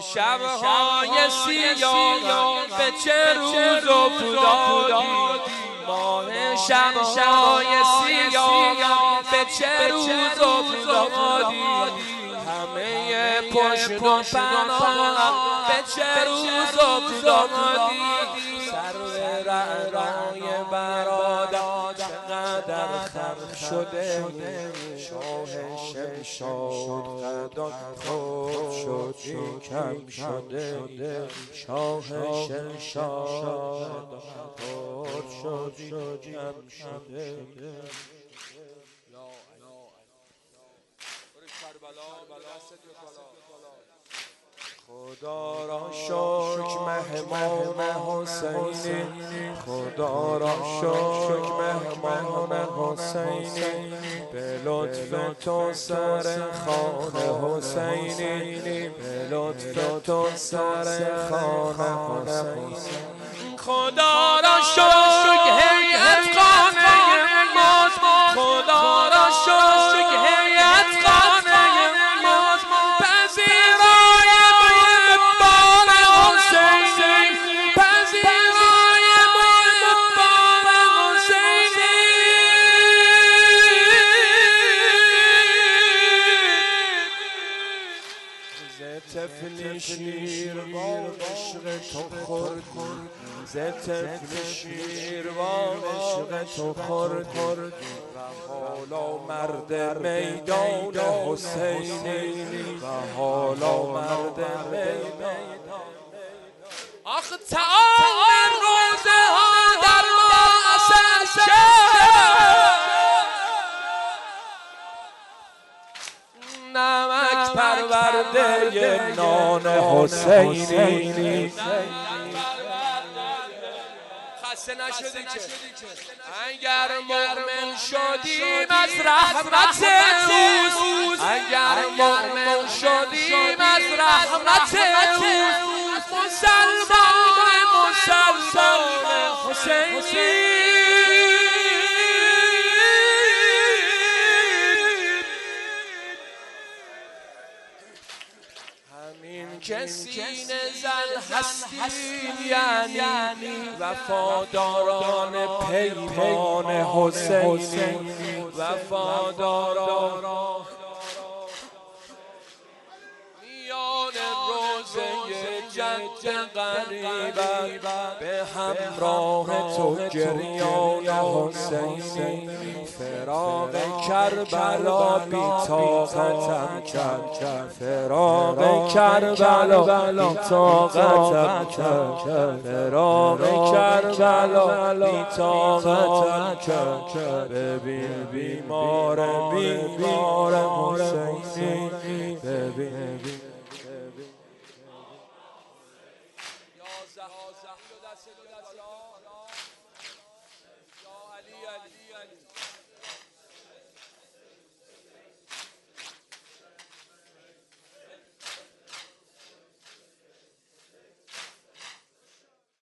شبهای سیاه به چه روز افتادی، ماه شبهای سیاه به چه روز افتادی، همه پشت و پناه به چه روز افتادی، سر رعنای برادر چقدر خم شده، شاه شمشاد قدان خود شد کم شده، شاه شمشاد خود شد کم شده. خدا را شکر مهمان حسینی، خدا را شکر مهمان حسینی، به لطف تو سر خانه حسینی، به لطف تو سر خانه حسینی. خدا را شکر هیئت خانه ماست، خدا را شکر هیئت خانه ماست، پذیرای محبان حسینی، پذیرای محبان حسینی. ز طفل شیروان عشق تو خورد، ز طفل شیروان عشق تو خورد، و حالا مرد میدان حسینی، و حالا مرد میدان. آخ تمام روزه ها در معصر شد، نمک پرورده نان حسینی. خسته نشدی که اگر مؤمن شدیم از رحمت اوست، اگر مؤمن شدیم از رحمت اوست، مسلمان حسینی. همین که سینه زن هستیم یعنی وفاداران پیمان حسینی، وفاداران میان روزه جنگ غریبت به همراه تو گریان حسینی، فراق کربلا بی طاقتم کرد، فراق کربلا بی طاقتم کرد، فراق کربلا بی طاقتم کرد. ببین بیمار حسینی، ببین یا علی